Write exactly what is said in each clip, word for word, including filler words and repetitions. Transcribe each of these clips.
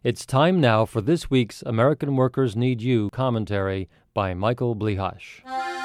It's time now for this week's American Workers Need You commentary by Michael Blihash.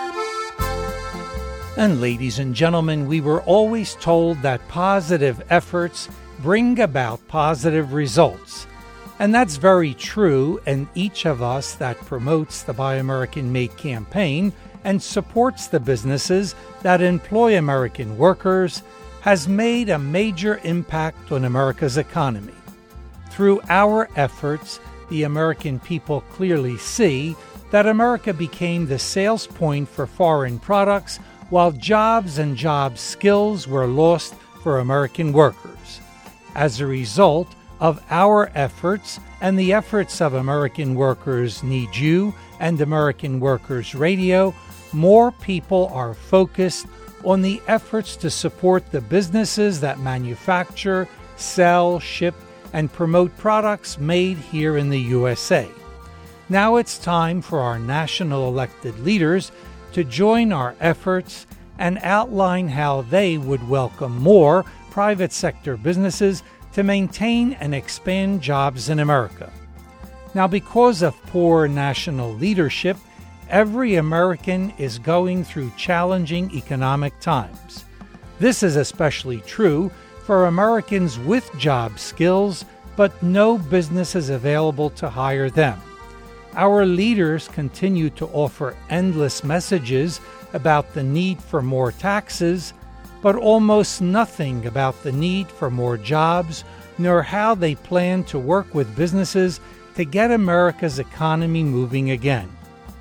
And ladies and gentlemen, we were always told that positive efforts bring about positive results. And that's very true, and each of us that promotes the Buy American Made campaign and supports the businesses that employ American workers has made a major impact on America's economy. Through our efforts, the American people clearly see that America became the sales point for foreign products, while jobs and job skills were lost for American workers. As a result of our efforts and the efforts of American Workers Need You and American Workers Radio, more people are focused on the efforts to support the businesses that manufacture, sell, ship, and promote products made here in the U S A. Now it's time for our national elected leaders to join our efforts and outline how they would welcome more private sector businesses to maintain and expand jobs in America. Now, because of poor national leadership, every American is going through challenging economic times. This is especially true for Americans with job skills, but no businesses available to hire them. Our leaders continue to offer endless messages about the need for more taxes, but almost nothing about the need for more jobs, nor how they plan to work with businesses to get America's economy moving again.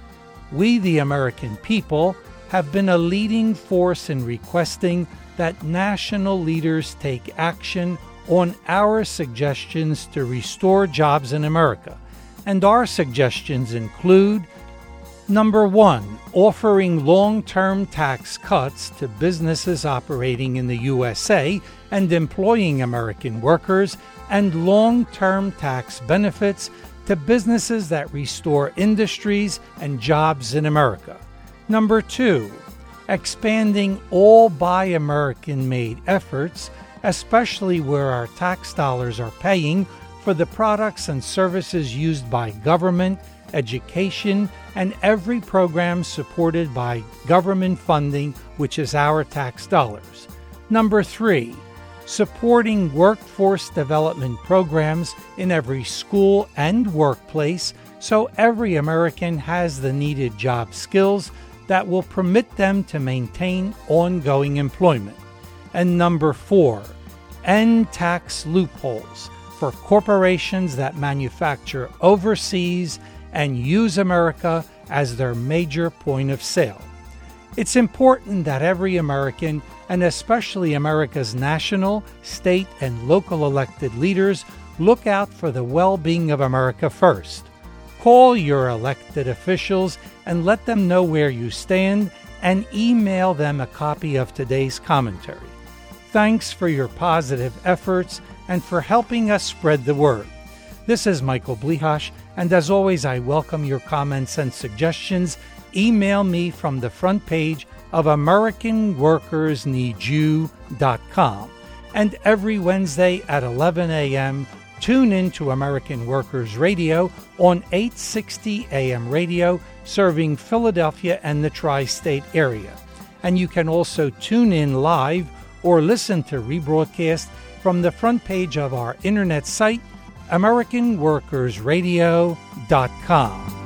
We, the American people, have been a leading force in requesting that national leaders take action on our suggestions to restore jobs in America. And our suggestions include: number one, offering long-term tax cuts to businesses operating in the U S A and employing American workers, and long-term tax benefits to businesses that restore industries and jobs in America. Number two, expanding all Buy American Made efforts, especially where our tax dollars are paying for the products and services used by government, education, and every program supported by government funding, which is our tax dollars. Number three, supporting workforce development programs in every school and workplace so every American has the needed job skills that will permit them to maintain ongoing employment. And number four, end tax loopholes for corporations that manufacture overseas and use America as their major point of sale. It's important that every American, and especially America's national, state, and local elected leaders, look out for the well-being of America first. Call your elected officials and let them know where you stand, and email them a copy of today's commentary. Thanks for your positive efforts and for helping us spread the word. This is Michael Blihash, and as always, I welcome your comments and suggestions. Email me from the front page of American Workers Need You dot com. And every Wednesday at eleven a.m., tune in to American Workers Radio on eight sixty A M radio, serving Philadelphia and the tri-state area. And you can also tune in live or listen to rebroadcast from the front page of our internet site, American Workers Radio dot com.